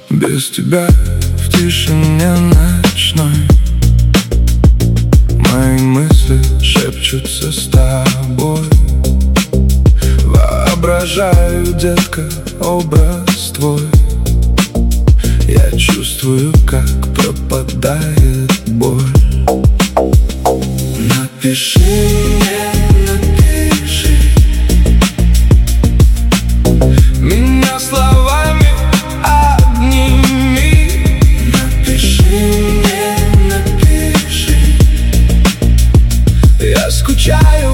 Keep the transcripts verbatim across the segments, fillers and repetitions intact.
Без тебя в тишине ночной мои мысли шепчутся с тобой. Воображаю, детка, образ твой. Я чувствую, как пропадает боль. Напиши мне, напиши меня словами, обними. Напиши мне, напиши. Я скучаю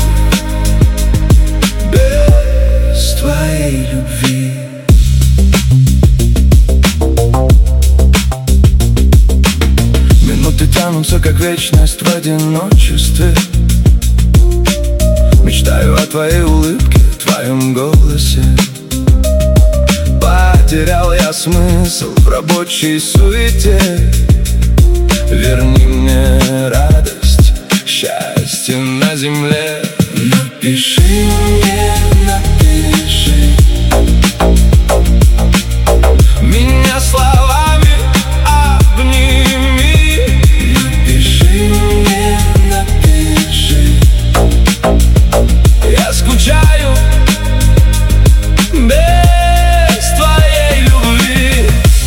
без твоей любви. Минуты тянутся, как вечность в одиночестве. Мечтаю о твоей улыбке, твоем голосе. Потерял я смысл в рабочей суете. Верни мне радость, счастье на земле. Напиши мне, напиши меня словами, обними. Напиши мне, напиши. Я скучаю без твоей любви.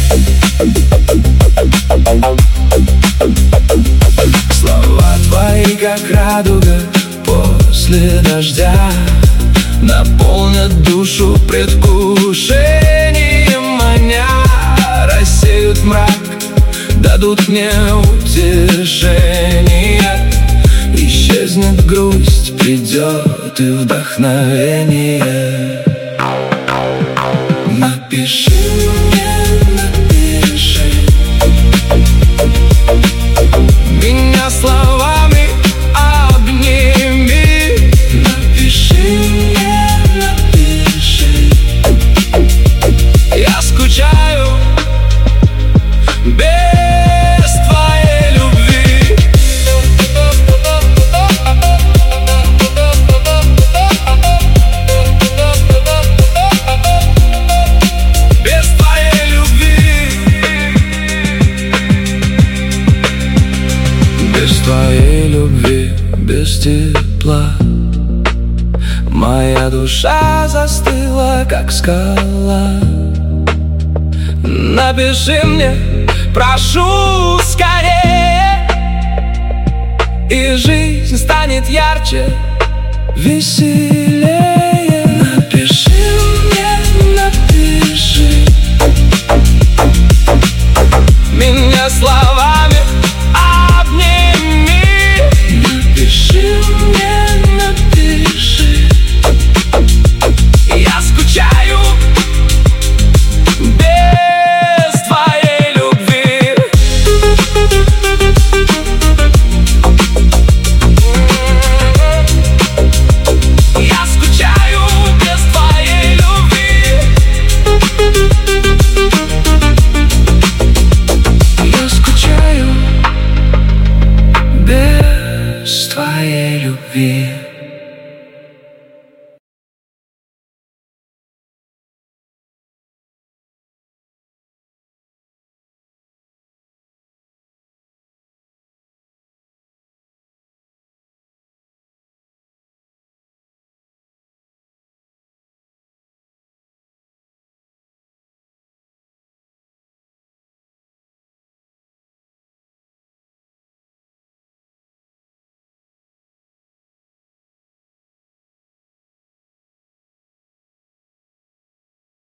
Слова твои, как радуга после дождя, наполнят душу предвкушением маня. Рассеют мрак, дадут мне утешение. Исчезнет грусть, придет и вдохновение. Напиши мне, напиши меня словами, обними. Напиши мне, напиши. Я скучаю без твоей любви. Без твоей любви. Без твоей любви, без тепла моя душа застыла, как скала. Напиши мне, прошу, скорее, и жизнь станет ярче, веселее.